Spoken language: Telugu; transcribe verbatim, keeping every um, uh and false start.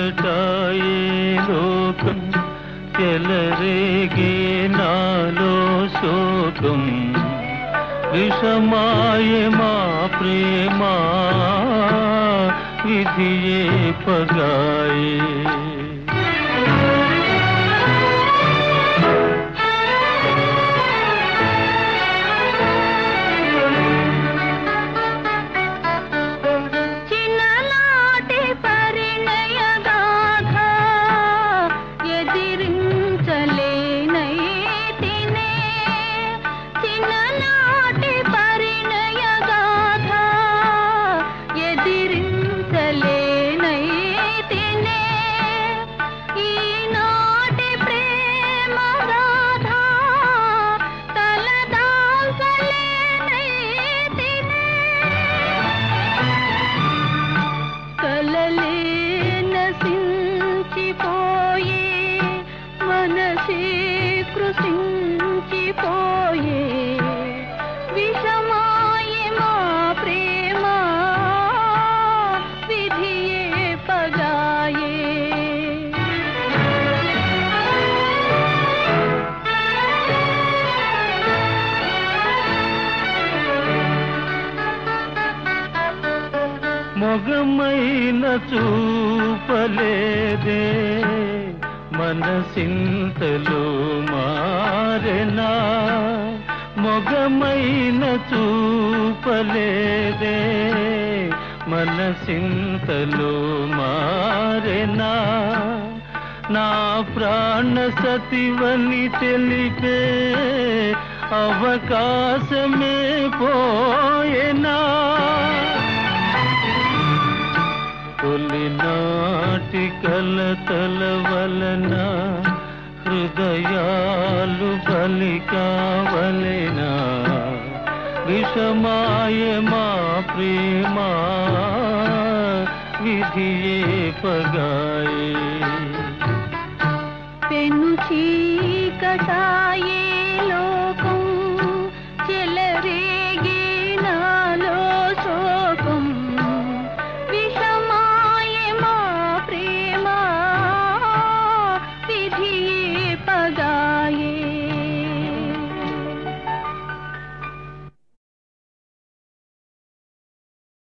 చీకటాయే లోకం చెలరేగే నాలో శోకం విషమాయ మా ప్రేమ విధియే పగాయే కృషించిపోయే విషమాయే మా ప్రేమ విధియే పగాయే మొగమైన చూపలేదే మనసింతలో మారెనా మొగమైన చూపలేదే మనసింతలో మారెనా నా ప్రాణ సతివని తెలిపే అవకాశమే పోయేనా తొలినాటి కలతల వలన హృదయాలు బలి కావలెనా విషమాయ మా ప్రేమ విధియే పగాయే పెను చీకటాయే